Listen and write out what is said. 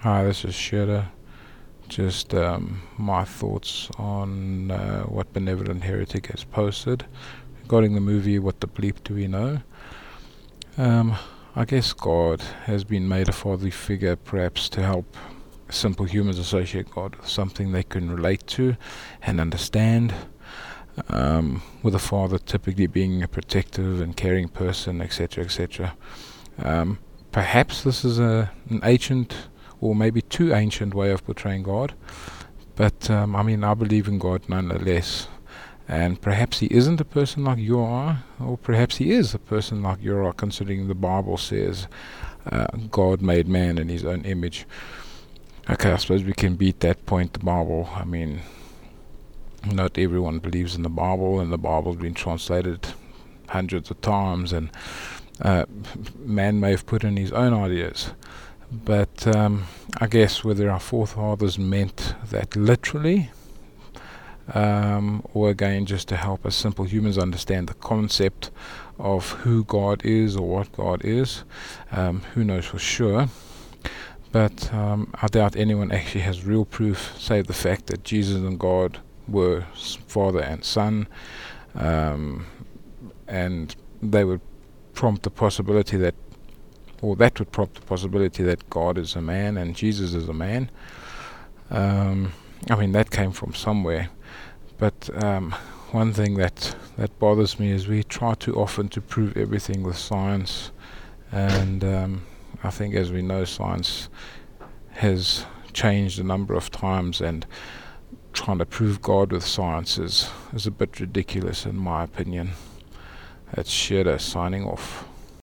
Hi, this is Shredder. Just my thoughts on what Benevolent Heretic has posted regarding the movie What the Bleep Do We Know? Um, I guess God has been made a fatherly figure perhaps to help simple humans associate God with something they can relate to and understand. With a father typically being a protective and caring person, etc., etc. Perhaps this is an ancient or maybe too ancient way of portraying God, but I believe in God nonetheless. And perhaps he isn't a person like you are, or perhaps he is a person like you are, considering the Bible says God made man in his own image. Okay, I suppose we can beat that point, the Bible. Not everyone believes in the Bible, and the Bible's been translated hundreds of times, and uh, man may have put in his own ideas. But I guess whether our forefathers meant that literally, or again just to help us simple humans understand the concept of who God is or what God is, who knows for sure. But I doubt anyone actually has real proof, save the fact that Jesus and God were father and son, and they would prompt the possibility that, or that would prompt the possibility that God is a man and Jesus is a man. That came from somewhere. But one thing that bothers me is we try too often to prove everything with science, and I think, as we know, science has changed a number of times, and trying to prove God with science is a bit ridiculous in my opinion. It's Shredder signing off.